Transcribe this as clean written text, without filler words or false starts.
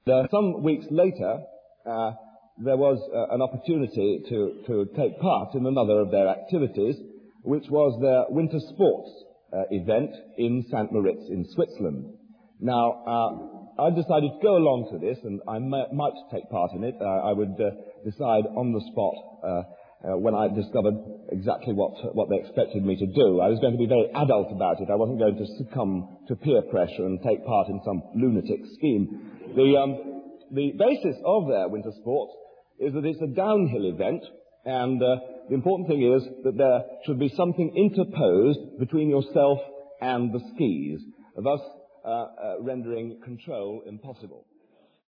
Some weeks later, there was an opportunity to take part in another of their activities, which was their winter sports event in St. Moritz in Switzerland. Now, I decided to go along to this, and I might take part in it. I would decide on the spot when I discovered exactly what they expected me to do. I was going to be very adult about it. I wasn't going to succumb to peer pressure and take part in some lunatic scheme. The basis of their winter sports is that it's a downhill event, and the important thing is that there should be something interposed between yourself and the skis, thus rendering control impossible.